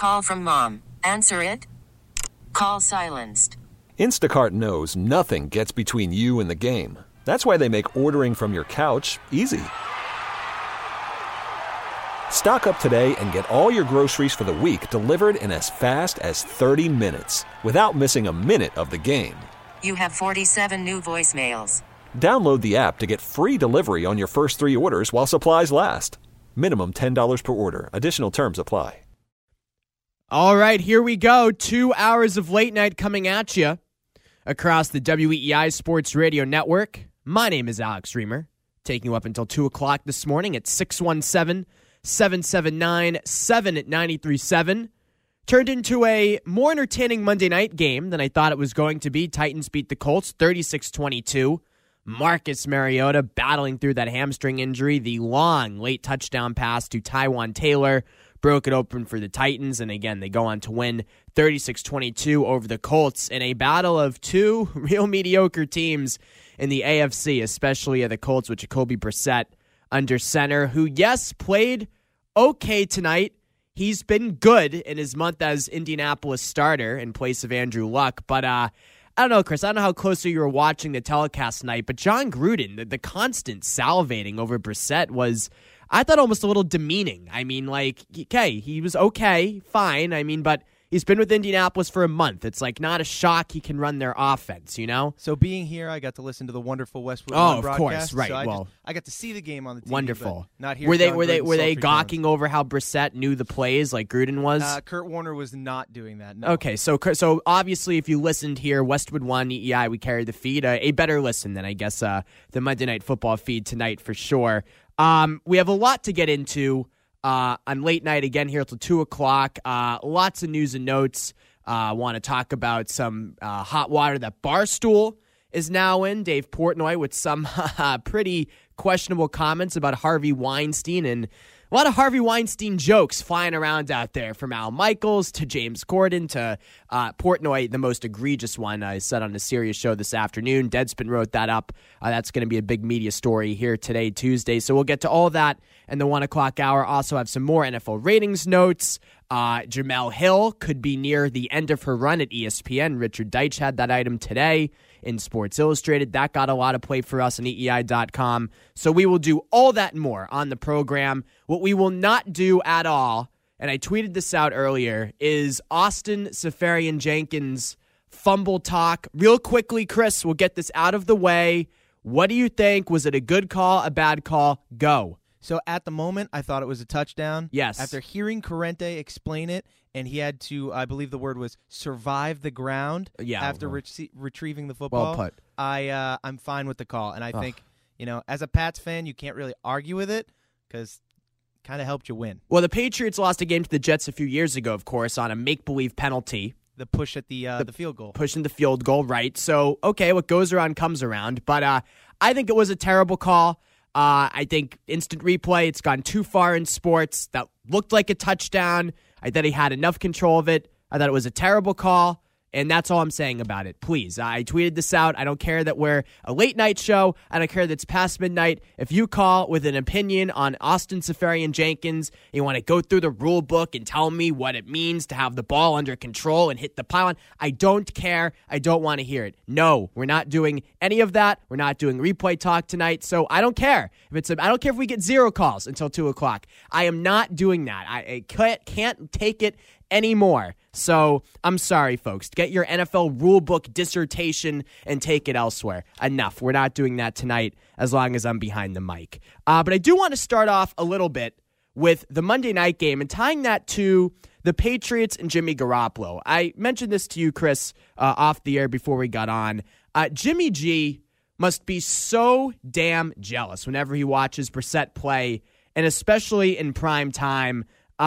Call from mom. Answer it. Call silenced. Instacart knows nothing gets between you and the game. That's why they make ordering from your couch easy. Stock up today and get all your groceries for the week delivered in as fast as 30 minutes without missing a minute of the game. You have 47 new voicemails. Download the app to get free delivery on your first 3 orders while supplies last. Minimum $10 per order. Additional terms apply. All right, here we go. 2 hours of late night coming at you across the WEEI Sports Radio Network. My name is Alex Reamer, taking you up until 2 o'clock this morning at 617-779-7937. Turned into a more entertaining Monday night game than I thought it was going to be. Titans beat the Colts 36-22. Marcus Mariota battling through that hamstring injury. The long late touchdown pass to Taywan Taylor broke it open for the Titans, and again, they go on to win 36-22 over the Colts in a battle of two real mediocre teams in the AFC, especially the Colts with Jacoby Brissett under center, who, yes, played okay tonight. He's been good in his month as Indianapolis starter in place of Andrew Luck, but I don't know, Chris, I don't know how closely you were watching the telecast tonight, but John Gruden, the constant salivating over Brissett was, I thought, almost a little demeaning. I mean, like, okay, he was okay, fine. I mean, but he's been with Indianapolis for a month. It's like not a shock he can run their offense, you know? So being here, I got to listen to the wonderful Westwood broadcast. Of course, right. So I got to see the game on the TV. Wonderful. But not here. Were they gawking over how Brissett knew the plays like Gruden was? Kurt Warner was not doing that. No. Okay, so obviously, if you listened here, Westwood One EEI, we carried the feed. A better listen than I guess the Monday Night Football feed tonight for sure. We have a lot to get into on late night again here till 2 o'clock. Lots of news and notes. Want to talk about some hot water that Barstool is now in. Dave Portnoy with some pretty questionable comments about Harvey Weinstein, and a lot of Harvey Weinstein jokes flying around out there, from Al Michaels to James Corden to Portnoy, the most egregious one I said on a Sirius show this afternoon. Deadspin wrote that up. That's going to be a big media story here today, Tuesday. So we'll get to all that in the 1 o'clock hour. Also have some more NFL ratings notes. Jemele Hill could be near the end of her run at ESPN. Richard Deitch had that item today in Sports Illustrated. That got a lot of play for us on EEI.com. So we will do all that and more on the program. What we will not do at all, and I tweeted this out earlier, is Austin Seferian-Jenkins fumble talk. Real quickly, Chris, we'll get this out of the way. What do you think? Was it a good call, a bad call? Go. So at the moment, I thought it was a touchdown. Yes. After hearing Corrente explain it, and he had to, I believe the word was, survive the ground after retrieving the football. Well put. I'm fine with the call. And I think, as a Pats fan, you can't really argue with it because it kind of helped you win. Well, the Patriots lost a game to the Jets a few years ago, of course, on a make-believe penalty. The push at the field goal. Pushing the field goal, right. So, okay, what goes around comes around. But I think it was a terrible call. I think instant replay, it's gone too far in sports. That looked like a touchdown. I thought he had enough control of it. I thought it was a terrible call, and that's all I'm saying about it. Please, I tweeted this out. I don't care that we're a late night show. I don't care that it's past midnight. If you call with an opinion on Austin Seferian-Jenkins, you want to go through the rule book and tell me what it means to have the ball under control and hit the pylon, I don't care. I don't want to hear it. No, we're not doing any of that. We're not doing replay talk tonight, so I don't care. I don't care if we get 0 calls until 2 o'clock. I am not doing that. I can't take it anymore. So I'm sorry, folks. Get your NFL rulebook dissertation and take it elsewhere. Enough. We're not doing that tonight as long as I'm behind the mic. But I do want to start off a little bit with the Monday night game and tying that to the Patriots and Jimmy Garoppolo. I mentioned this to you, Chris, off the air before we got on. Jimmy G must be so damn jealous whenever he watches Brissett play, and especially in prime time.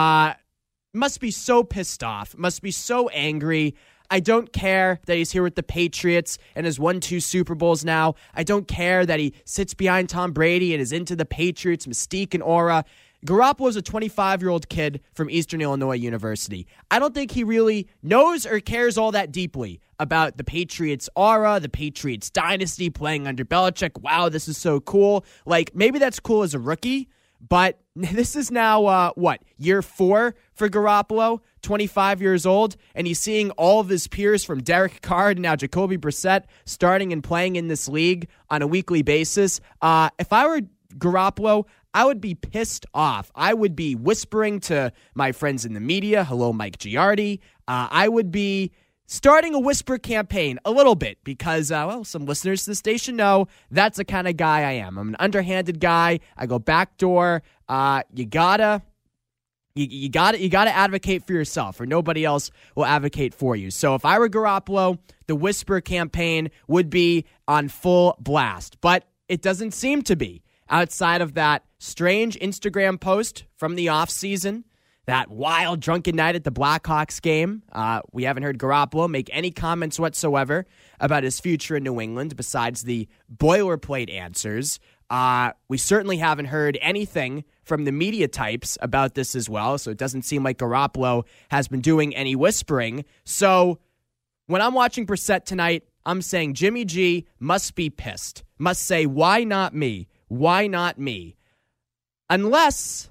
Must be so pissed off, must be so angry. I don't care that he's here with the Patriots and has won 2 Super Bowls now. I don't care that he sits behind Tom Brady and is into the Patriots' mystique and aura. Garoppolo is a 25-year-old kid from Eastern Illinois University. I don't think he really knows or cares all that deeply about the Patriots' aura, the Patriots' dynasty, playing under Belichick. Wow, this is so cool. Like, maybe that's cool as a rookie, But this is now, year 4 for Garoppolo, 25 years old, and he's seeing all of his peers from Derek Carr to now Jacoby Brissett starting and playing in this league on a weekly basis. If I were Garoppolo, I would be pissed off. I would be whispering to my friends in the media, hello, Mike Giardi. I would be starting a whisper campaign a little bit because, some listeners to the station know that's the kind of guy I am. I'm an underhanded guy. I go backdoor. You gotta advocate for yourself, or nobody else will advocate for you. So if I were Garoppolo, the whisper campaign would be on full blast, but it doesn't seem to be. Outside of that strange Instagram post from the offseason, that wild drunken night at the Blackhawks game, we haven't heard Garoppolo make any comments whatsoever about his future in New England besides the boilerplate answers. We certainly haven't heard anything from the media types about this as well, so it doesn't seem like Garoppolo has been doing any whispering. So when I'm watching Brissett tonight, I'm saying Jimmy G must be pissed, must say, why not me? Why not me? Unless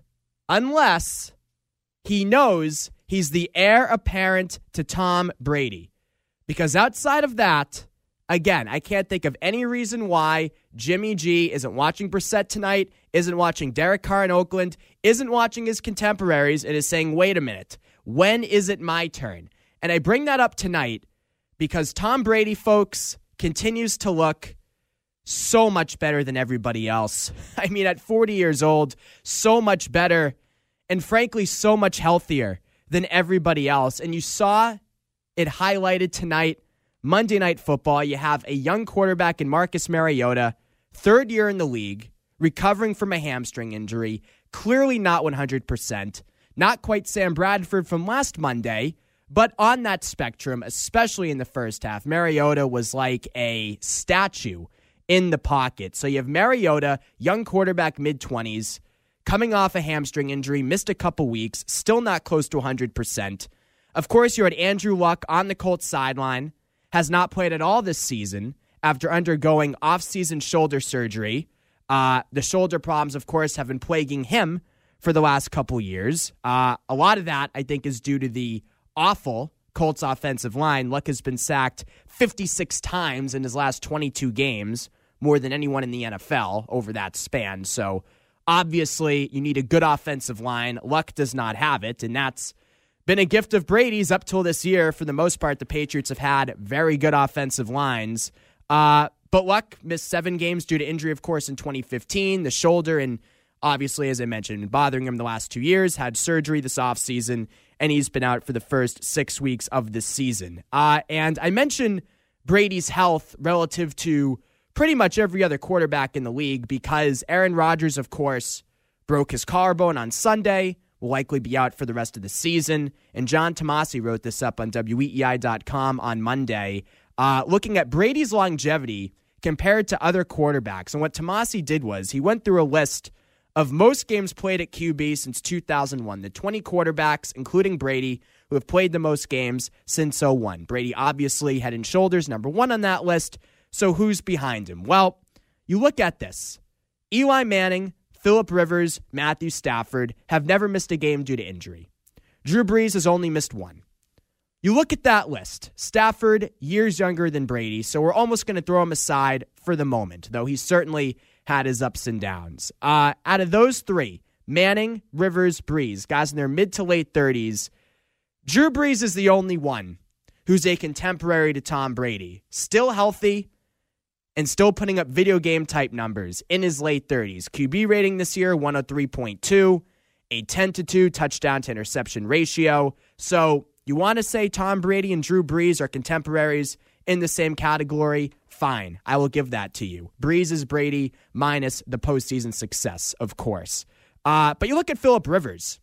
he knows he's the heir apparent to Tom Brady. Because outside of that, again, I can't think of any reason why Jimmy G isn't watching Brissett tonight, isn't watching Derek Carr in Oakland, isn't watching his contemporaries, and is saying, wait a minute, when is it my turn? And I bring that up tonight because Tom Brady, folks, continues to look so much better than everybody else. I mean, at 40 years old, so much better, and frankly, so much healthier than everybody else. And you saw it highlighted tonight, Monday Night Football. You have a young quarterback in Marcus Mariota, third year in the league, recovering from a hamstring injury, clearly not 100%, not quite Sam Bradford from last Monday, but on that spectrum, especially in the first half, Mariota was like a statue in the pocket. So you have Mariota, young quarterback, mid-20s, coming off a hamstring injury, missed a couple weeks, still not close to 100%. Of course, you had Andrew Luck on the Colts sideline, has not played at all this season after undergoing off-season shoulder surgery. The shoulder problems, of course, have been plaguing him for the last couple years. A lot of that, I think, is due to the awful Colts offensive line. Luck has been sacked 56 times in his last 22 games, more than anyone in the NFL over that span. So obviously you need a good offensive line. Luck does not have it, and that's been a gift of Brady's up till this year. For the most part, the Patriots have had very good offensive lines. But Luck missed 7 games due to injury, of course, in 2015. The shoulder, and obviously, as I mentioned, been bothering him the last 2 years, had surgery this offseason, and he's been out for the first 6 weeks of this season. And I mentioned Brady's health relative to pretty much every other quarterback in the league because Aaron Rodgers, of course, broke his collarbone on Sunday, will likely be out for the rest of the season. And John Tomasi wrote this up on WEEI.com on Monday, looking at Brady's longevity compared to other quarterbacks. And what Tomasi did was he went through a list of most games played at QB since 2001, the 20 quarterbacks, including Brady, who have played the most games since 2001. Brady obviously head and shoulders number 1 on that list. So who's behind him? Well, you look at this. Eli Manning, Phillip Rivers, Matthew Stafford have never missed a game due to injury. Drew Brees has only missed 1. You look at that list. Stafford, years younger than Brady, so we're almost going to throw him aside for the moment, though he certainly had his ups and downs. Out of those 3, Manning, Rivers, Brees, guys in their mid to late 30s, Drew Brees is the only one who's a contemporary to Tom Brady. Still healthy and still putting up video game type numbers in his late 30s. QB rating this year, 103.2, a 10-2 touchdown to interception ratio. So you want to say Tom Brady and Drew Brees are contemporaries in the same category? Fine, I will give that to you. Brees is Brady minus the postseason success, of course. But you look at Phillip Rivers,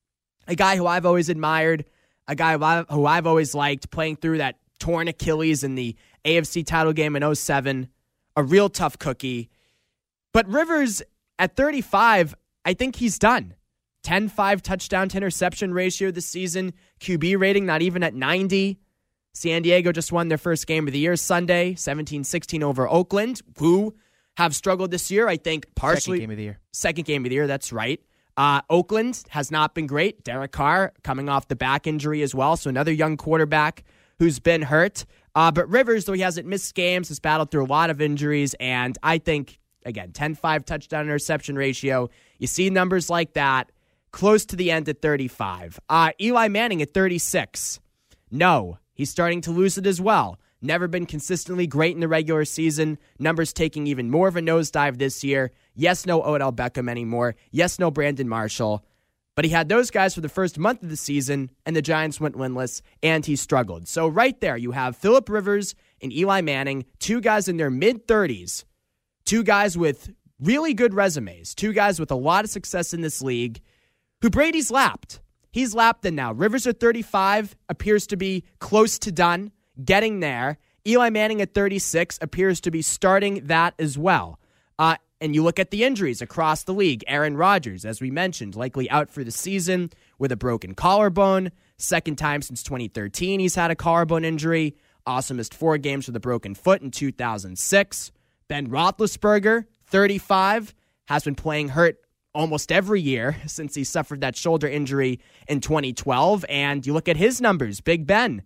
a guy who I've always admired, a guy who I've always liked, playing through that torn Achilles in the AFC title game in 2007, a real tough cookie. But Rivers, at 35, I think he's done. 10-5 touchdown to interception ratio this season. QB rating not even at 90. San Diego just won their first game of the year Sunday, 17-16 over Oakland, who have struggled this year. I think partially. Second game of the year, that's right. Oakland has not been great. Derek Carr coming off the back injury as well, so another young quarterback who's been hurt. But Rivers, though he hasn't missed games, has battled through a lot of injuries, and I think, again, 10-5 touchdown interception ratio. You see numbers like that close to the end at 35. Eli Manning at 36. No, he's starting to lose it as well. Never been consistently great in the regular season. Numbers taking even more of a nosedive this year. Yes, no Odell Beckham anymore. Yes, no Brandon Marshall. But he had those guys for the first month of the season, and the Giants went winless, and he struggled. So right there, you have Phillip Rivers and Eli Manning, two guys in their mid-30s, two guys with really good resumes, two guys with a lot of success in this league, who Brady's lapped. He's lapped them now. Rivers at 35 appears to be close to done, getting there. Eli Manning at 36 appears to be starting that as well. And you look at the injuries across the league. Aaron Rodgers, as we mentioned, likely out for the season with a broken collarbone. Second time since 2013 he's had a collarbone injury. Also missed 4 games with a broken foot in 2006. Ben Roethlisberger, 35, has been playing hurt almost every year since he suffered that shoulder injury in 2012. And you look at his numbers. Big Ben,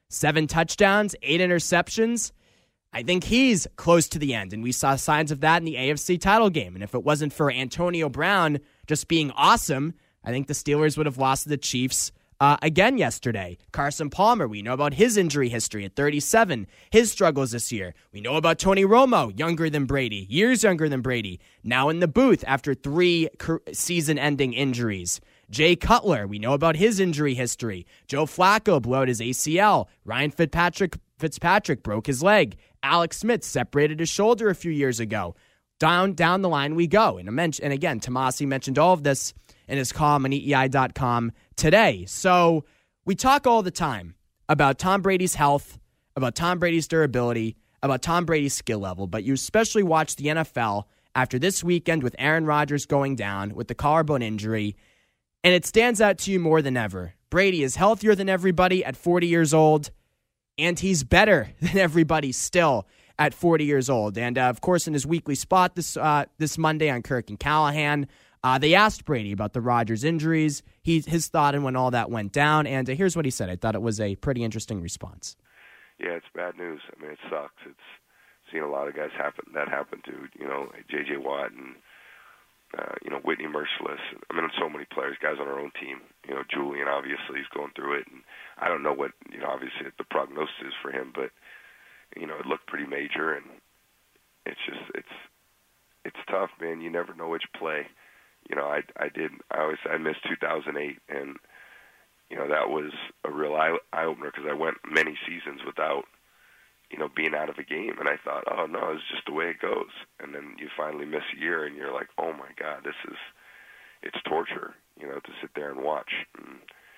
7 touchdowns, 8 interceptions. I think he's close to the end, and we saw signs of that in the AFC title game. And if it wasn't for Antonio Brown just being awesome, I think the Steelers would have lost to the Chiefs again yesterday. Carson Palmer, we know about his injury history at 37, his struggles this year. We know about Tony Romo, younger than Brady, years younger than Brady, now in the booth after 3 season-ending injuries. Jay Cutler, we know about his injury history. Joe Flacco blew out his ACL. Ryan Fitzpatrick broke his leg. Alex Smith separated his shoulder a few years ago. Down the line we go. And again, Tomasi mentioned all of this in his column on EEI.com today. So we talk all the time about Tom Brady's health, about Tom Brady's durability, about Tom Brady's skill level, but you especially watch the NFL after this weekend with Aaron Rodgers going down with the collarbone injury, and it stands out to you more than ever. Brady is healthier than everybody at 40 years old, and he's better than everybody still at 40 years old. And, of course, in his weekly spot this Monday on Kirk and Callahan, they asked Brady about the Rodgers injuries, his thought on when all that went down, and here's what he said. I thought it was a pretty interesting response. Yeah, it's bad news. I mean, it sucks. It's seen a lot of guys that happen to, J.J. Watt and, Whitney Merciless. I mean, so many players, guys on our own team. Julian, obviously, is going through it, and I don't know what, obviously the prognosis is for him, but, it looked pretty major, and it's tough, man. You never know which play. I missed 2008, and, that was a real eye-opener because I went many seasons without, being out of a game, and I thought, oh, no, it's just the way it goes. And then you finally miss a year, and you're like, oh, my God, it's torture, to sit there and watch. And,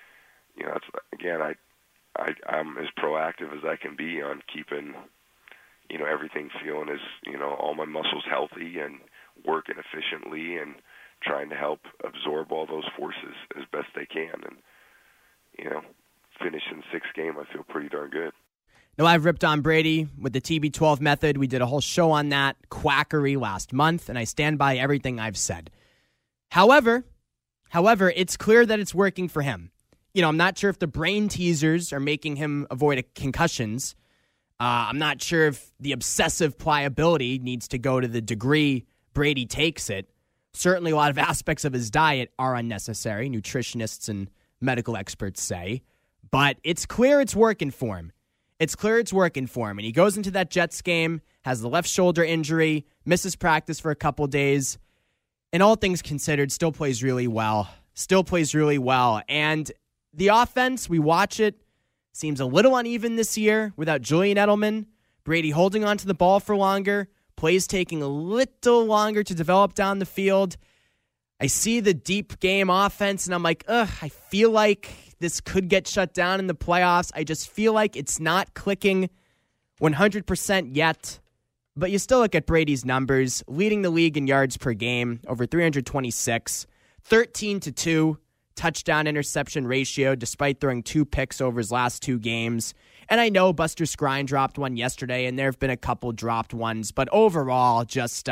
I'm as proactive as I can be on keeping, everything feeling as, all my muscles healthy and working efficiently and trying to help absorb all those forces as best they can. And, finishing 6th game, I feel pretty darn good. Now, I've ripped on Brady with the TB12 method. We did a whole show on that quackery last month, and I stand by everything I've said. However, it's clear that it's working for him. I'm not sure if the brain teasers are making him avoid concussions. I'm not sure if the obsessive pliability needs to go to the degree Brady takes it. Certainly a lot of aspects of his diet are unnecessary, nutritionists and medical experts say. But it's clear it's working for him. And he goes into that Jets game, has the left shoulder injury, misses practice for a couple days, and all things considered, still plays really well. And the offense, we watch it, seems a little uneven this year without Julian Edelman. Brady holding on to the ball for longer, plays taking a little longer to develop down the field. I see the deep game offense, and I'm like, I feel like this could get shut down in the playoffs. I just feel like it's not clicking 100% yet. But you still look at Brady's numbers, leading the league in yards per game, over 326, 13-2, touchdown-interception ratio despite throwing 2 picks over his last 2 games. And I know Buster Skrine dropped one yesterday, and there have been a couple dropped ones, but overall, just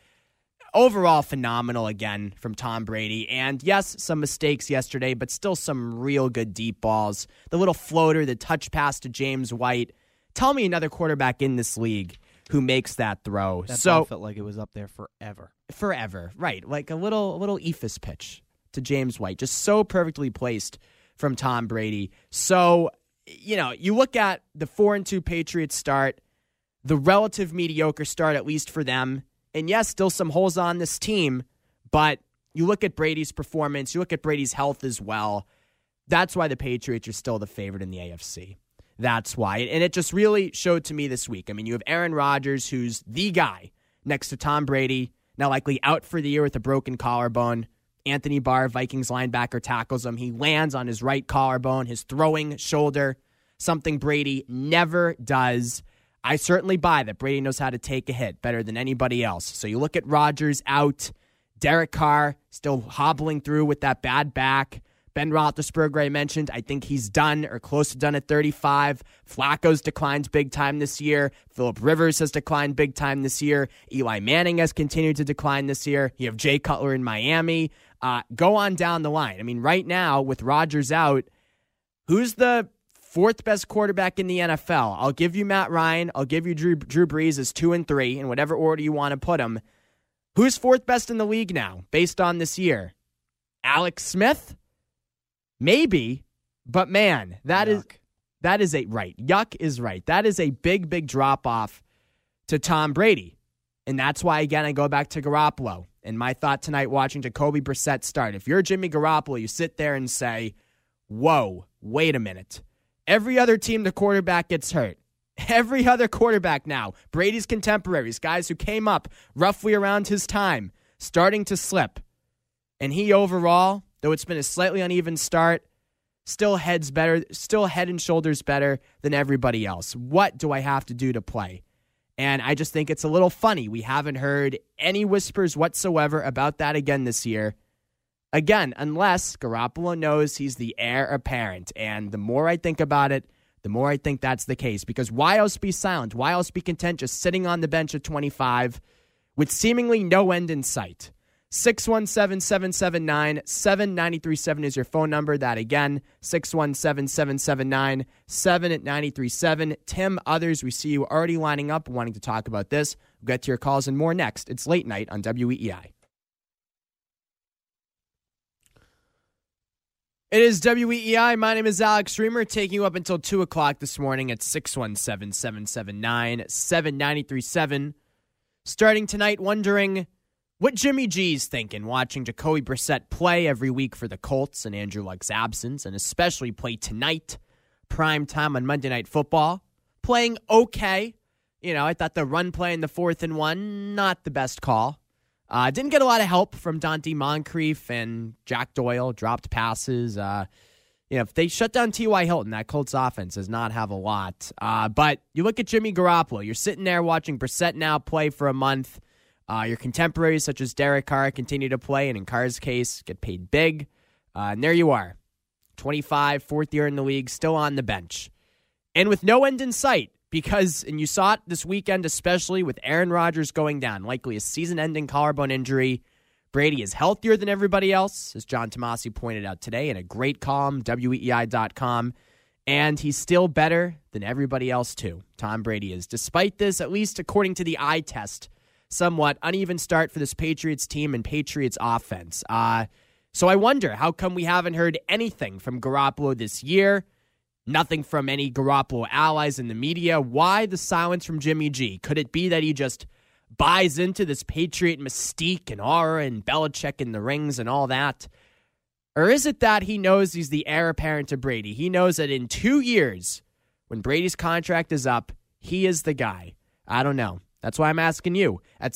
overall phenomenal again from Tom Brady. And yes, some mistakes yesterday, but still some real good deep balls. The little floater, the touch pass to James White. Tell me another quarterback in this league who makes that throw. That ball felt like it was up there forever. Forever, right. Like a little eephus pitch to James White. Just so perfectly placed from Tom Brady. So, you look at the 4-2 Patriots start, the relative mediocre start, at least for them. And yes, still some holes on this team, but you look at Brady's performance, you look at Brady's health as well. That's why the Patriots are still the favorite in the AFC. That's why. And it just really showed to me this week. I mean, you have Aaron Rodgers, who's the guy next to Tom Brady, now likely out for the year with a broken collarbone. Anthony Barr, Vikings linebacker, tackles him. He lands on his right collarbone, his throwing shoulder, something Brady never does. I certainly buy that Brady knows how to take a hit better than anybody else. So you look at Rodgers out, Derek Carr still hobbling through with that bad back. Ben Roethlisberger, I mentioned, I think he's done or close to done at 35. Flacco's declined big time this year. Phillip Rivers has declined big time this year. Eli Manning has continued to decline this year. You have Jay Cutler in Miami. Go on down the line. I mean, right now, with Rodgers out, who's the 4th best quarterback in the NFL? I'll give you Matt Ryan. I'll give you Drew Brees as 2 and 3 in whatever order you want to put them. Who's 4th best in the league now based on this year? Alex Smith? Maybe, but man, that is right. Yuck is right. That is a big, big drop off to Tom Brady. And that's why, again, I go back to Garoppolo. And my thought tonight watching Jacoby Brissett start. If you're Jimmy Garoppolo, you sit there and say, whoa, wait a minute. Every other team, the quarterback gets hurt. Every other quarterback now, Brady's contemporaries, guys who came up roughly around his time, starting to slip. And he overall, though it's been a slightly uneven start, still head and shoulders better than everybody else. What do I have to do to play? And I just think it's a little funny. We haven't heard any whispers whatsoever about that again this year. Again, unless Garoppolo knows he's the heir apparent. And the more I think about it, the more I think that's the case. Because why else be silent? Why else be content just sitting on the bench at 25 with seemingly no end in sight? 617-779-7937 is your phone number. That again, 617-779-7937. Tim, others, we see you already lining up wanting to talk about this. We'll get to your calls and more next. It's Late Night on WEEI. It is WEEI. My name is Alex Reamer, taking you up until 2 o'clock this morning at 617-779-7937. Starting tonight, wondering what Jimmy G's thinking watching Jacoby Brissett play every week for the Colts in Andrew Luck's absence, and especially play tonight, prime time on Monday Night Football. Playing okay. I thought the run play in the 4th and 1, not the best call. Didn't get a lot of help from Dante Moncrief and Jack Doyle, dropped passes. If they shut down T.Y. Hilton, that Colts offense does not have a lot. But you look at Jimmy Garoppolo. You're sitting there watching Brissett now play for a month. Your contemporaries such as Derek Carr continue to play, and in Carr's case, get paid big. And there you are, 25, 4th year in the league, still on the bench. And with no end in sight, and you saw it this weekend, especially with Aaron Rodgers going down, likely a season-ending collarbone injury. Brady is healthier than everybody else, as John Tomasi pointed out today in a great column, WEEI.com. And he's still better than everybody else, too. Tom Brady is. Despite this, at least according to the eye test, somewhat uneven start for this Patriots team and Patriots offense. So I wonder, how come we haven't heard anything from Garoppolo this year? Nothing from any Garoppolo allies in the media. Why the silence from Jimmy G? Could it be that he just buys into this Patriot mystique and aura and Belichick in the rings and all that? Or is it that he knows he's the heir apparent to Brady? He knows that in 2 years, when Brady's contract is up, he is the guy. I don't know. That's why I'm asking you at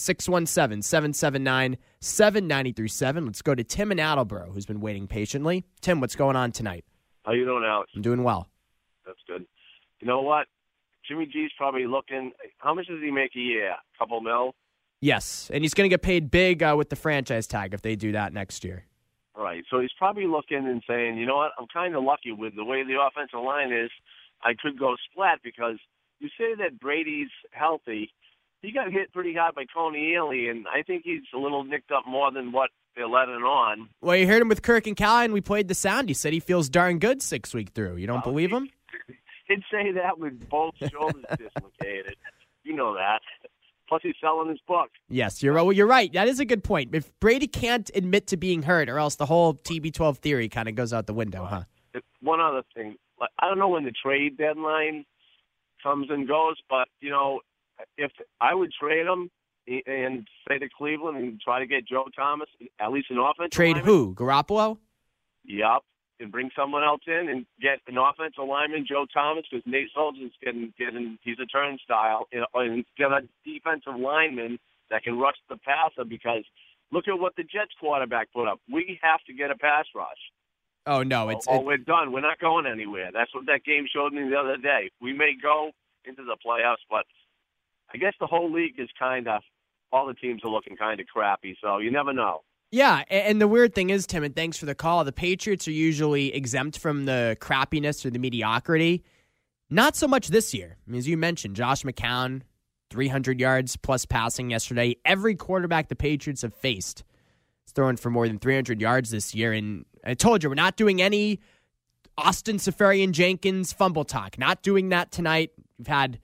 617-779-7937. Let's go to Tim in Attleboro, who's been waiting patiently. Tim, what's going on tonight? How you doing, Alex? I'm doing well. That's good. You know what? Jimmy G's probably looking. How much does he make a year? A couple mil? Yes, and he's going to get paid big with the franchise tag if they do that next year. Right. So he's probably looking and saying, you know what, I'm kind of lucky with the way the offensive line is. I could go splat because you say that Brady's healthy. He got hit pretty hard by Coney Ealy, and I think he's a little nicked up more than what they're letting on. Well, you heard him with Kirk and Callahan. We played the sound. He said he feels darn good 6 weeks through. You don't believe him? He'd say that with both shoulders dislocated. You know that. Plus, he's selling his book. Yes, you're right. That is a good point. If Brady can't admit to being hurt, or else the whole TB12 theory kind of goes out the window, huh? One other thing. I don't know when the trade deadline comes and goes, but, you know, if I would trade him and say to Cleveland and try to get Joe Thomas, at least an offensive Trade lineman. Who? Garoppolo? Yep. And bring someone else in and get an offensive lineman, Joe Thomas, because Nate Soldi's he's a turnstile, and get a defensive lineman that can rush the passer, because look at what the Jets quarterback put up. We have to get a pass rush. Oh, no. We're done. We're not going anywhere. That's what that game showed me the other day. We may go into the playoffs, but I guess the whole league is all the teams are looking kind of crappy, so you never know. Yeah, and the weird thing is, Tim, and thanks for the call, the Patriots are usually exempt from the crappiness or the mediocrity. Not so much this year. I mean, as you mentioned, Josh McCown, 300 yards plus passing yesterday. Every quarterback the Patriots have faced is throwing for more than 300 yards this year. And I told you, we're not doing any Austin Seferian-Jenkins fumble talk. Not doing that tonight. We've had,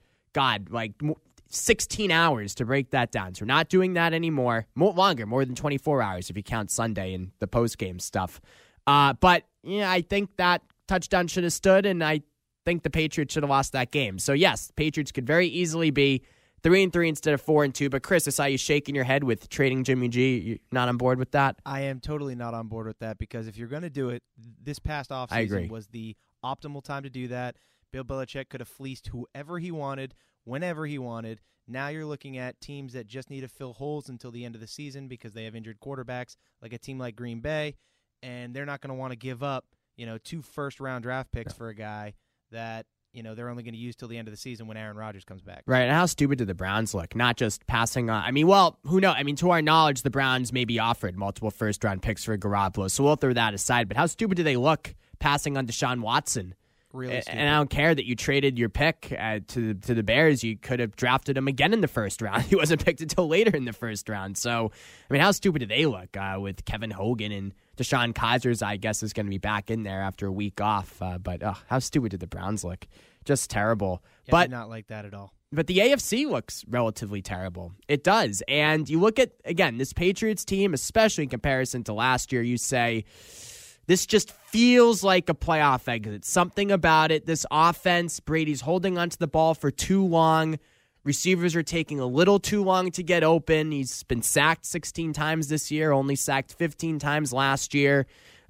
16 hours to break that down. So we're not doing that anymore. More than 24 hours if you count Sunday and the post-game stuff. But yeah, I think that touchdown should have stood, and I think the Patriots should have lost that game. So yes, the Patriots could very easily be 3-3 instead of 4-2. But Chris, I saw you shaking your head with trading Jimmy G. You're not on board with that? I am totally not on board with that, because if you're going to do it, this past offseason was the optimal time to do that. Bill Belichick could have fleeced whoever he wanted, whenever he wanted. Now you're looking at teams that just need to fill holes until the end of the season because they have injured quarterbacks, like a team like Green Bay, and they're not going to want to give up, 2 first-round draft picks for a guy that, they're only going to use till the end of the season when Aaron Rodgers comes back. Right, and how stupid do the Browns look? Not just passing on. Who knows? To our knowledge, the Browns maybe offered multiple first-round picks for Garoppolo, so we'll throw that aside. But how stupid do they look passing on Deshaun Watson? Really stupid. And I don't care that you traded your pick to the Bears. You could have drafted him again in the first round. He wasn't picked until later in the first round. So, how stupid do they look with Kevin Hogan and Deshaun Kaiser's, I guess, is going to be back in there after a week off. But how stupid did the Browns look? Just terrible. Yeah, but not like that at all. But the AFC looks relatively terrible. It does. And you look at, again, this Patriots team, especially in comparison to last year, you say, this just feels like a playoff exit. Something about it. This offense, Brady's holding onto the ball for too long. Receivers are taking a little too long to get open. He's been sacked 16 times this year, only sacked 15 times last year.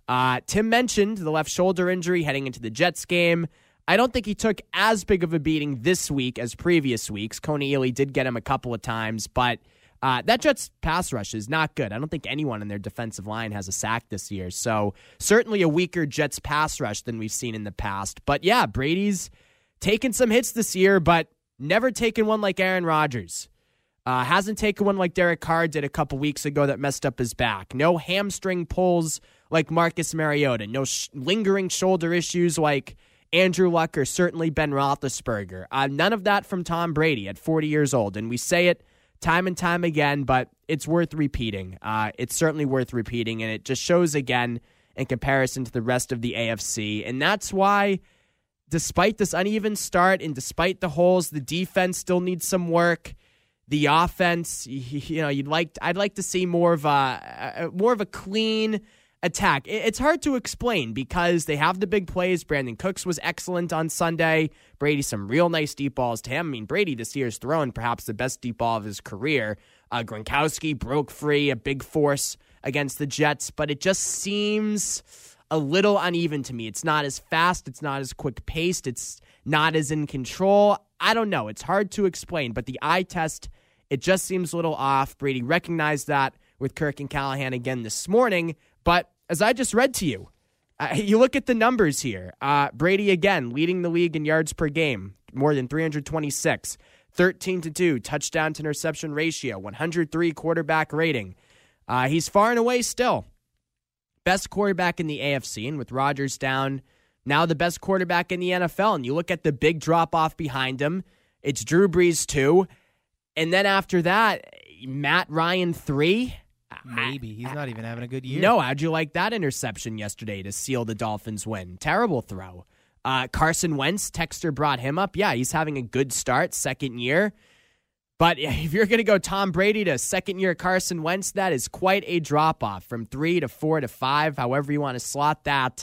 Tim mentioned the left shoulder injury heading into the Jets game. I don't think he took as big of a beating this week as previous weeks. Coney Ealy did get him a couple of times, but that Jets pass rush is not good. I don't think anyone in their defensive line has a sack this year. So certainly a weaker Jets pass rush than we've seen in the past. But yeah, Brady's taken some hits this year, but never taken one like Aaron Rodgers. Hasn't taken one like Derek Carr did a couple weeks ago that messed up his back. No hamstring pulls like Marcus Mariota. No lingering shoulder issues like Andrew Luck or certainly Ben Roethlisberger. None of that from Tom Brady at 40 years old. And we say it time and time again, but it's worth repeating. It's certainly worth repeating, and it just shows again in comparison to the rest of the AFC. And that's why, despite this uneven start and despite the holes, the defense still needs some work. The offense, I'd like to see more of a clean attack. It's hard to explain because they have the big plays. Brandon Cooks was excellent on Sunday. Brady, some real nice deep balls to him. Brady this year has thrown perhaps the best deep ball of his career. Gronkowski broke free, a big force against the Jets, but it just seems a little uneven to me. It's not as fast. It's not as quick-paced. It's not as in control. I don't know. It's hard to explain, but the eye test, it just seems a little off. Brady recognized that with Kirk and Callahan again this morning, but as I just read to you, you look at the numbers here. Brady, again, leading the league in yards per game, more than 326, 13-2, touchdown to interception ratio, 103 quarterback rating. He's far and away still best quarterback in the AFC, and with Rodgers down, now the best quarterback in the NFL. And you look at the big drop-off behind him, it's Drew Brees 2, and then after that, Matt Ryan 3. Maybe. He's not even having a good year. No, how'd you like that interception yesterday to seal the Dolphins' win? Terrible throw. Carson Wentz, Texter brought him up. Yeah, he's having a good start, second year. But if you're going to go Tom Brady to second-year Carson Wentz, that is quite a drop-off from 3 to 4 to 5, however you want to slot that.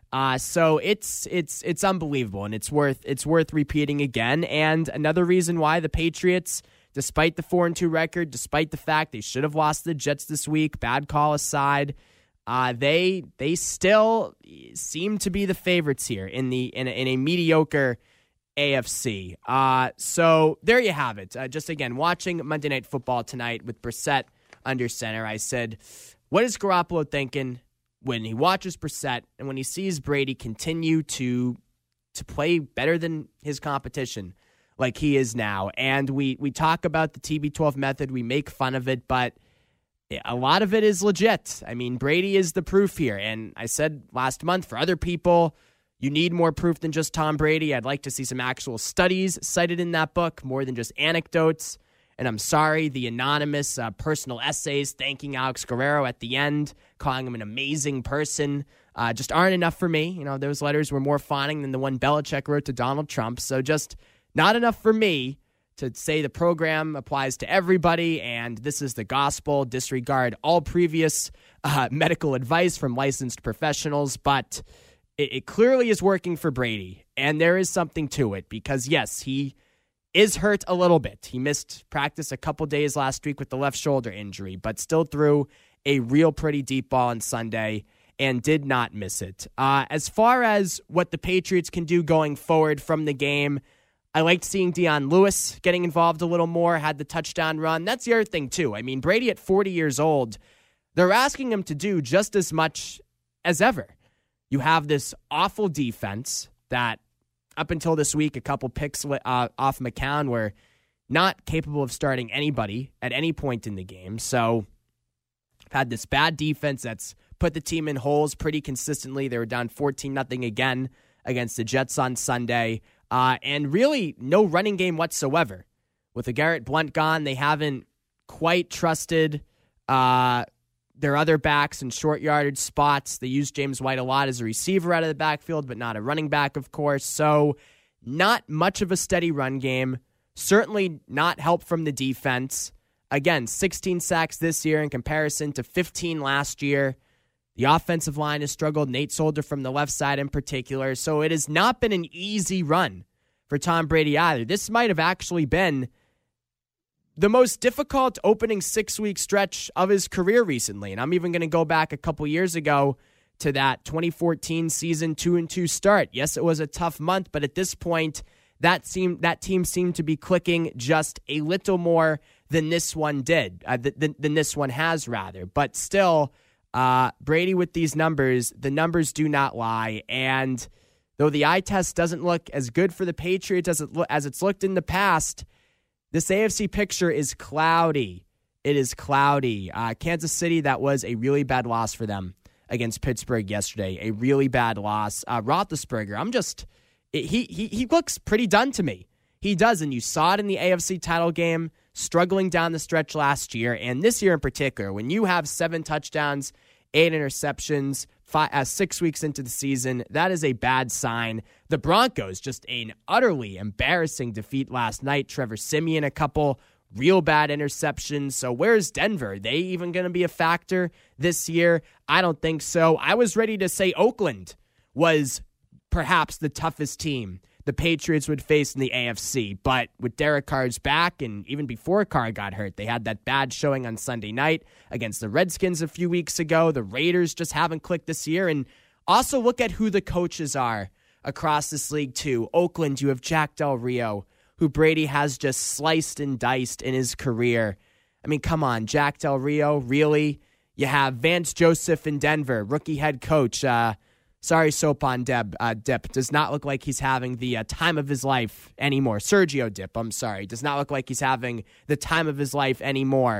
So it's unbelievable, and it's worth repeating again. And another reason why the Patriots, despite the 4-2 record, despite the fact they should have lost the Jets this week, bad call aside, they still seem to be the favorites here in a mediocre AFC. So there you have it. Just again, watching Monday Night Football tonight with Brissett under center, I said, what is Garoppolo thinking when he watches Brissett and when he sees Brady continue to play better than his competition like he is now? And we talk about the TB12 method, we make fun of it, but a lot of it is legit. I mean, Brady is the proof here. And I said last month, for other people, you need more proof than just Tom Brady. I'd like to see some actual studies cited in that book, more than just anecdotes. And I'm sorry, the anonymous personal essays thanking Alex Guerrero at the end, calling him an amazing person, just aren't enough for me. You know, those letters were more fawning than the one Belichick wrote to Donald Trump. So just not enough for me to say the program applies to everybody and this is the gospel. Disregard all previous medical advice from licensed professionals. But it clearly is working for Brady, and there is something to it because, yes, he is hurt a little bit. He missed practice a couple days last week with the left shoulder injury, but still threw a real pretty deep ball on Sunday and did not miss it. As far as what the Patriots can do going forward from the game, I liked seeing Dion Lewis getting involved a little more, had the touchdown run. That's the other thing, too. I mean, Brady at 40 years old, they're asking him to do just as much as ever. You have this awful defense that up until this week, a couple picks off McCown were not capable of starting anybody at any point in the game. So had this bad defense that's put the team in holes pretty consistently. They were down 14-0 again against the Jets on Sunday. And really no running game whatsoever. With the Garrett Blount gone, they haven't quite trusted their other backs in short yardage spots. They use James White a lot as a receiver out of the backfield, but not a running back, of course. So not much of a steady run game. Certainly not help from the defense. Again, 16 sacks this year in comparison to 15 last year. The offensive line has struggled. Nate Solder from the left side in particular. So it has not been an easy run for Tom Brady either. This might have actually been the most difficult opening 6-week stretch of his career recently. And I'm even going to go back a couple years ago to that 2014 season 2-2 start. Yes, it was a tough month, but at this point, that team seemed to be clicking just a little more than this one did, than this one has rather. But still, Brady with these numbers, the numbers do not lie. And though the eye test doesn't look as good for the Patriots as it's looked in the past, this AFC picture is cloudy. It is cloudy. Kansas City, that was a really bad loss for them against Pittsburgh yesterday. A really bad loss. Roethlisberger, he looks pretty done to me. He does, and you saw it in the AFC title game, struggling down the stretch last year, and this year in particular, when you have 7 touchdowns, 8 interceptions, 6 weeks into the season, that is a bad sign. The Broncos, just an utterly embarrassing defeat last night. Trevor Siemian, a couple real bad interceptions. So where's Denver? Are they even going to be a factor this year? I don't think so. I was ready to say Oakland was perhaps the toughest team the Patriots would face in the AFC. But with Derek Carr's back, and even before Carr got hurt, they had that bad showing on Sunday night against the Redskins a few weeks ago. The Raiders just haven't clicked this year. And also look at who the coaches are across this league too. Oakland, you have Jack Del Rio, who Brady has just sliced and diced in his career. I mean, come on, Jack Del Rio, really? You have Vance Joseph in Denver, rookie head coach. Sorry, Soap on Dip. Does not look like he's having the time of his life anymore. Sergio Dip, I'm sorry. Does not look like he's having the time of his life anymore.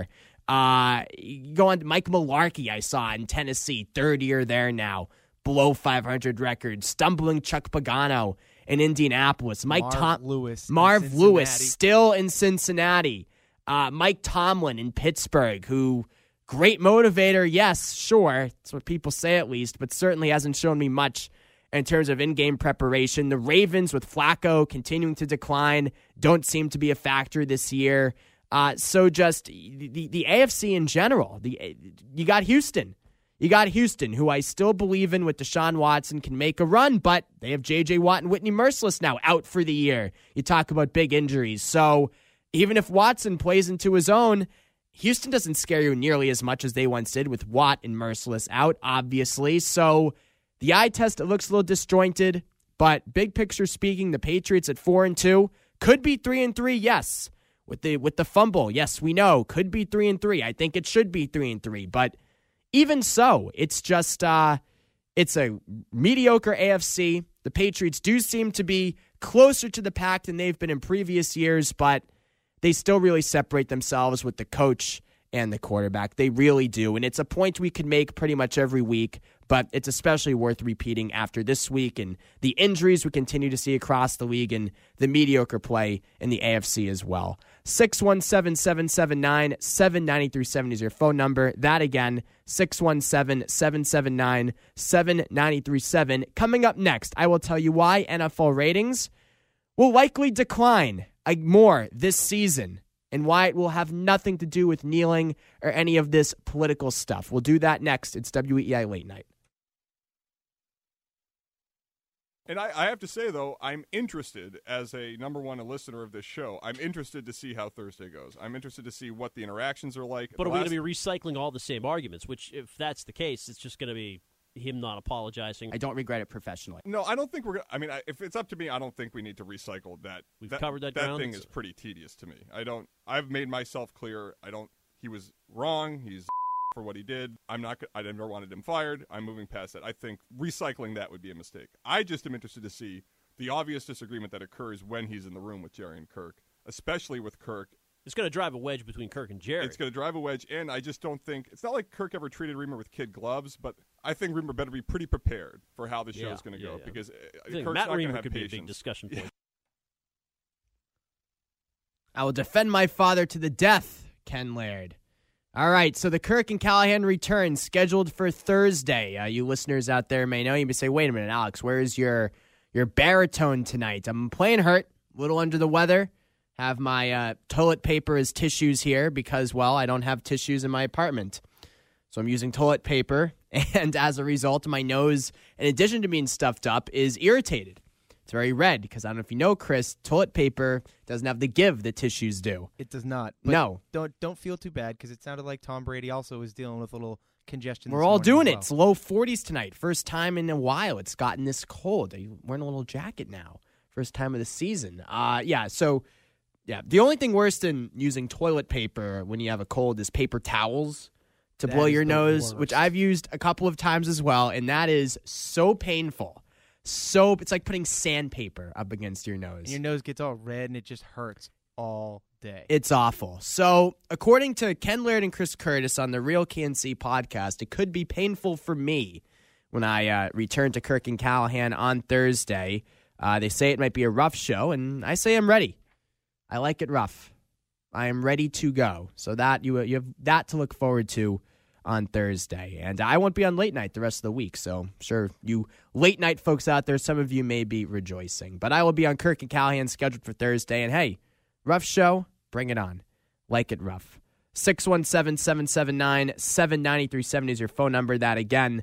Go on to Mike Mularkey, I saw in Tennessee, third year there now, below 500 record. Stumbling Chuck Pagano in Indianapolis. Marv Lewis still in Cincinnati. Mike Tomlin in Pittsburgh, who great motivator, yes, sure, that's what people say at least, but certainly hasn't shown me much in terms of in-game preparation. The Ravens with Flacco continuing to decline don't seem to be a factor this year. So just the AFC in general, you got Houston. You got Houston, who I still believe in with Deshaun Watson can make a run, but they have J.J. Watt and Whitney Mercilus now out for the year. You talk about big injuries. So even if Watson plays into his own, Houston doesn't scare you nearly as much as they once did with Watt and Mercilus out, obviously. So the eye test, it looks a little disjointed, but big picture speaking, the Patriots at 4-2 could be 3-3, yes. With the fumble, yes, we know, could be 3-3. I think it should be 3-3, but even so, it's just it's a mediocre AFC. The Patriots do seem to be closer to the pack than they've been in previous years, but they still really separate themselves with the coach and the quarterback. They really do, and it's a point we can make pretty much every week, but it's especially worth repeating after this week and the injuries we continue to see across the league and the mediocre play in the AFC as well. 617-779-7937 is your phone number. That again, 617-779-7937. Coming up next, I will tell you why NFL ratings will likely decline more this season and why it will have nothing to do with kneeling or any of this political stuff. We'll do that next. It's WEEI Late Night. And I have to say, though, I'm interested, as a number one listener of this show, I'm interested to see how Thursday goes. I'm interested to see what the interactions are like. But are we going to be recycling all the same arguments, which, if that's the case, it's just going to be him not apologizing? I don't regret it professionally. No, I don't think we're going to. I mean, if it's up to me, I don't think we need to recycle that. We've covered that ground. That thing is pretty tedious to me. I've made myself clear. He was wrong. He's for what he did. I never wanted him fired. I'm moving past that. I think recycling that would be a mistake. I just am interested to see the obvious disagreement that occurs when he's in the room with Jerry and Kirk, especially with Kirk. It's going to drive a wedge between Kirk and Jerry. It's going to drive a wedge, and I just don't think – it's not like Kirk ever treated Reamer with kid gloves, but I think Reamer better be pretty prepared for how the show is going to go because Kirk's Matt not going Reamer to have could patience. Be a big discussion point. I will defend my father to the death, Ken Laird. All right, so the Kirk and Callahan return scheduled for Thursday. You listeners out there may know. You may say, wait a minute, Alex, where is your baritone tonight? I'm playing hurt, a little under the weather. Have my toilet paper as tissues here because, well, I don't have tissues in my apartment. So I'm using toilet paper, and as a result, my nose, in addition to being stuffed up, is irritated. It's very red because I don't know if you know, Chris, toilet paper doesn't have the give that tissues do. It does not. But no. Don't feel too bad because it sounded like Tom Brady also was dealing with a little congestion. We're all doing it. It's low 40s tonight. First time in a while it's gotten this cold. Are you wearing a little jacket now? First time of the season. Yeah, the only thing worse than using toilet paper when you have a cold is paper towels to blow your nose, which I've used a couple of times as well, and that is so painful. So it's like putting sandpaper up against your nose. And your nose gets all red and it just hurts all day. It's awful. So according to Ken Laird and Chris Curtis on the Real KNC podcast, it could be painful for me when I return to Kirk and Callahan on Thursday. They say it might be a rough show, and I say I'm ready. I like it rough. I am ready to go. So that you have that to look forward to on Thursday. And I won't be on late night the rest of the week, so I'm sure you late night folks out there, some of you may be rejoicing. But I will be on Kirk and Callahan scheduled for Thursday. And hey, rough show, bring it on. Like it rough. 617-779-7937 is your phone number. That again,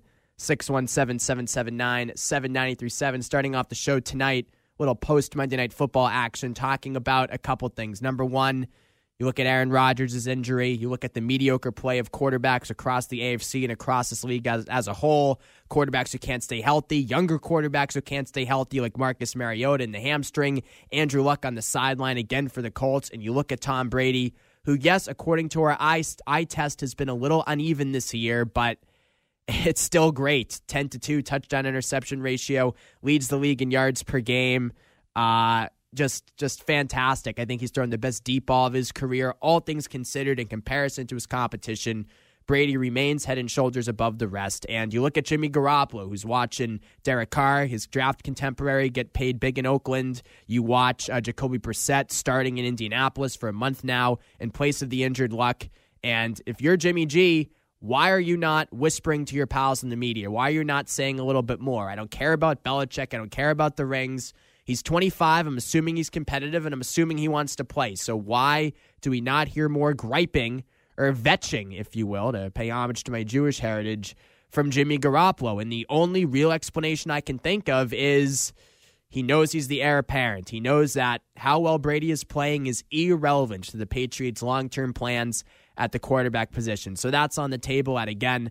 617-779-7937. Starting off the show tonight, little post-Monday Night Football action talking about a couple things. Number one, you look at Aaron Rodgers' injury. You look at the mediocre play of quarterbacks across the AFC and across this league as a whole. Quarterbacks who can't stay healthy. Younger quarterbacks who can't stay healthy like Marcus Mariota in the hamstring. Andrew Luck on the sideline again for the Colts. And you look at Tom Brady, who, yes, according to our eye test, has been a little uneven this year, but it's still great. 10-2 touchdown-interception ratio. Leads the league in yards per game. just fantastic. I think he's thrown the best deep ball of his career. All things considered, in comparison to his competition, Brady remains head and shoulders above the rest. And you look at Jimmy Garoppolo, who's watching Derek Carr, his draft contemporary, get paid big in Oakland. You watch Jacoby Brissett starting in Indianapolis for a month now in place of the injured Luck. And if you're Jimmy G, why are you not whispering to your pals in the media? Why are you not saying a little bit more? I don't care about Belichick. I don't care about the rings. He's 25. I'm assuming he's competitive, and I'm assuming he wants to play. So why do we not hear more griping or vetching, if you will, to pay homage to my Jewish heritage, from Jimmy Garoppolo? And the only real explanation I can think of is he knows he's the heir apparent. He knows that how well Brady is playing is irrelevant to the Patriots' long-term plans at the quarterback position. So that's on the table at, again,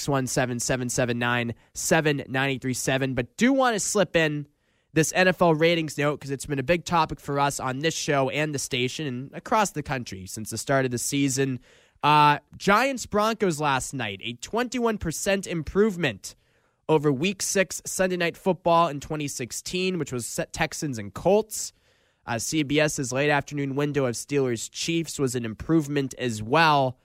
617-779-7937. But do want to slip in this NFL ratings note because it's been a big topic for us on this show and the station and across the country since the start of the season. Giants-Broncos last night, a 21% improvement over Week 6 Sunday Night Football in 2016, which was Texans and Colts. CBS's late afternoon window of Steelers-Chiefs was an improvement as well.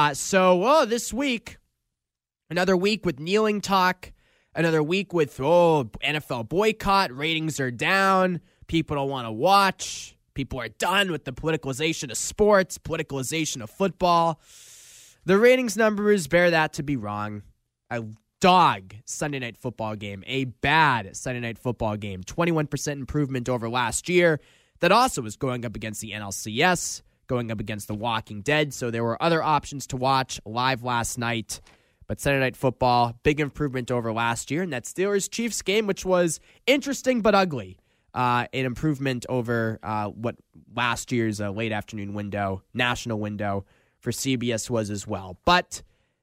So this week, another week with kneeling talk, another week with NFL boycott, ratings are down, people don't want to watch, people are done with the politicalization of sports, politicalization of football. The ratings numbers bear that to be wrong. A dog Sunday Night Football game, a bad Sunday Night Football game, 21% improvement over last year. That also was going up against the NLCS, going up against The Walking Dead, so there were other options to watch live last night. But Sunday Night Football, big improvement over last year. And that Steelers-Chiefs game, which was interesting but ugly, an improvement over what last year's late afternoon window, national window for CBS was as well. But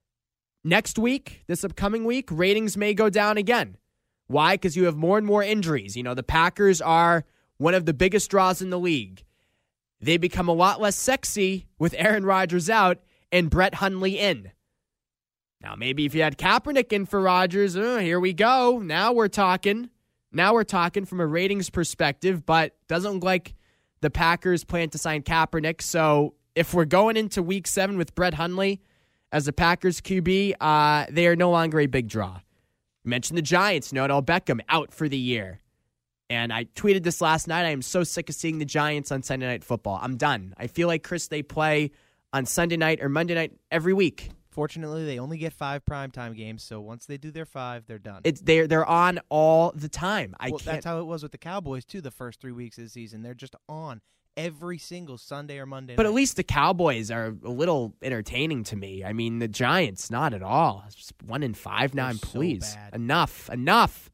next week, this upcoming week, ratings may go down again. Why? Because you have more and more injuries. You know, the Packers are one of the biggest draws in the league. They become a lot less sexy with Aaron Rodgers out and Brett Hundley in. Now, maybe if you had Kaepernick in for Rodgers, here we go. Now we're talking. Now we're talking from a ratings perspective, but doesn't look like the Packers plan to sign Kaepernick. So if we're going into Week 7 with Brett Hundley as the Packers QB, they are no longer a big draw. You mentioned the Giants, Odell Beckham out for the year. And I tweeted this last night. I am so sick of seeing the Giants on Sunday Night Football. I'm done. I feel like, Chris, they play on Sunday night or Monday night every week. Fortunately, they only get 5 primetime games, so once they do their 5, they're done. They're on all the time. That's how it was with the Cowboys, too, the first 3 weeks of the season. They're just on every single Sunday or Monday night. But at least the Cowboys are a little entertaining to me. I mean, the Giants, not at all. It's 1-5 now, please. So bad. Enough.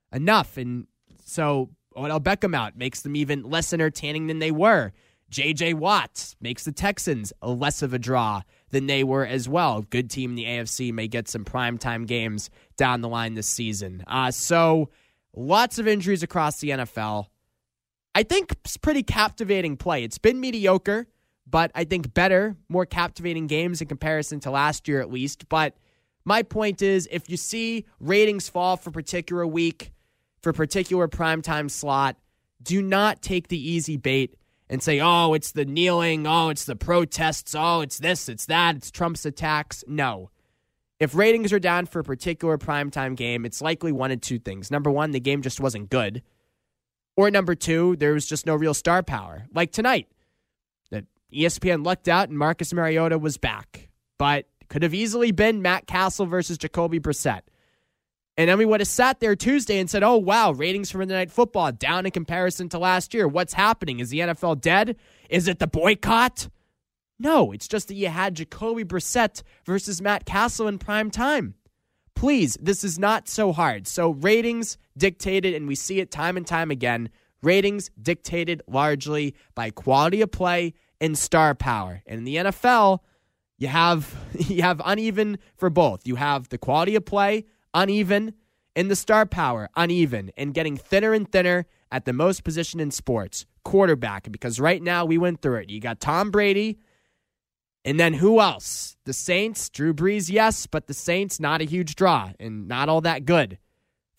And so Odell Beckham out makes them even less entertaining than they were. J.J. Watt makes the Texans less of a draw than they were as well. Good team in the AFC may get some primetime games down the line this season. So lots of injuries across the NFL. I think it's pretty captivating play. It's been mediocre, but I think better, more captivating games in comparison to last year at least. But my point is, if you see ratings fall for a particular week, for a particular primetime slot, do not take the easy bait and say, oh, it's the kneeling, oh, it's the protests, oh, it's this, it's that, it's Trump's attacks. No. If ratings are down for a particular primetime game, it's likely one of two things. Number one, the game just wasn't good. Or number two, there was just no real star power. Like tonight, that ESPN lucked out and Marcus Mariota was back. But could have easily been Matt Castle versus Jacoby Brissett. And then we would have sat there Tuesday and said, oh, wow, ratings for Monday Night Football down in comparison to last year. What's happening? Is the NFL dead? Is it the boycott? No, it's just that you had Jacoby Brissett versus Matt Castle in prime time. Please, this is not so hard. So ratings dictated, and we see it time and time again, ratings dictated largely by quality of play and star power. And in the NFL, you have uneven for both. You have the quality of play, uneven, and the star power, uneven, and getting thinner and thinner at the most position in sports, quarterback, because right now we went through it. You got Tom Brady, and then who else? The Saints, Drew Brees, yes, but the Saints, not a huge draw and not all that good.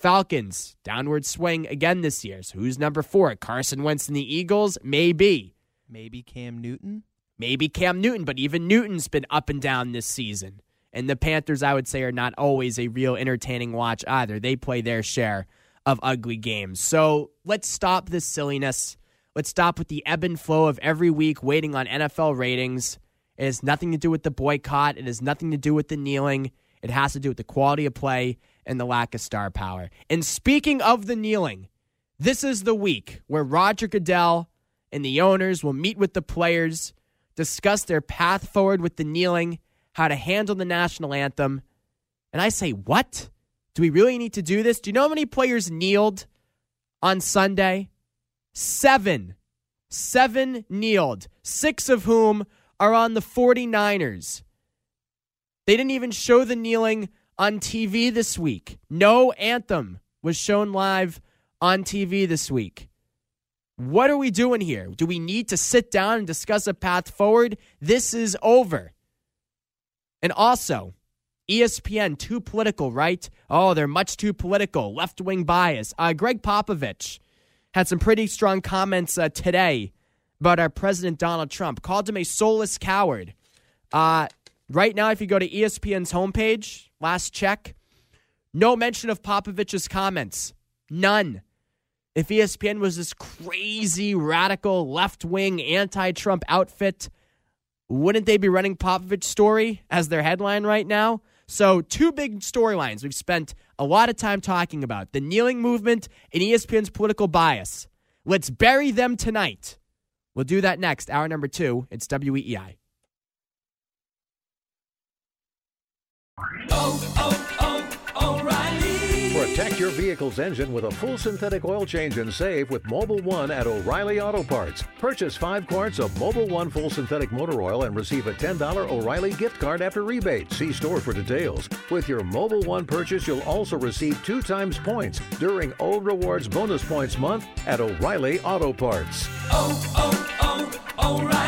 Falcons, downward swing again this year. So who's number 4? Carson Wentz and the Eagles? Maybe. Maybe Cam Newton? Maybe Cam Newton, but even Newton's been up and down this season. And the Panthers, I would say, are not always a real entertaining watch either. They play their share of ugly games. So let's stop this silliness. Let's stop with the ebb and flow of every week waiting on NFL ratings. It has nothing to do with the boycott. It has nothing to do with the kneeling. It has to do with the quality of play and the lack of star power. And speaking of the kneeling, this is the week where Roger Goodell and the owners will meet with the players, discuss their path forward with the kneeling, how to handle the national anthem. And I say, what? Do we really need to do this? Do you know how many players kneeled on Sunday? 7. 7 kneeled, 6 of whom are on the 49ers. They didn't even show the kneeling on TV this week. No anthem was shown live on TV this week. What are we doing here? Do we need to sit down and discuss a path forward? This is over. And also, ESPN, too political, right? Oh, they're much too political, left-wing bias. Greg Popovich had some pretty strong comments today about our President Donald Trump. Called him a soulless coward. Right now, if you go to ESPN's homepage, last check, no mention of Popovich's comments. None. If ESPN was this crazy, radical, left-wing, anti-Trump outfit, wouldn't they be running Popovich's story as their headline right now? So 2 big storylines we've spent a lot of time talking about. The kneeling movement and ESPN's political bias. Let's bury them tonight. We'll do that next. Hour number 2. It's WEEI. O'Reilly. Protect your vehicle's engine with a full synthetic oil change and save with Mobil 1 at O'Reilly Auto Parts. Purchase 5 quarts of Mobil 1 full synthetic motor oil and receive a $10 O'Reilly gift card after rebate. See store for details. With your Mobil 1 purchase, you'll also receive 2 times points during O Rewards Bonus Points Month at O'Reilly Auto Parts. O'Reilly.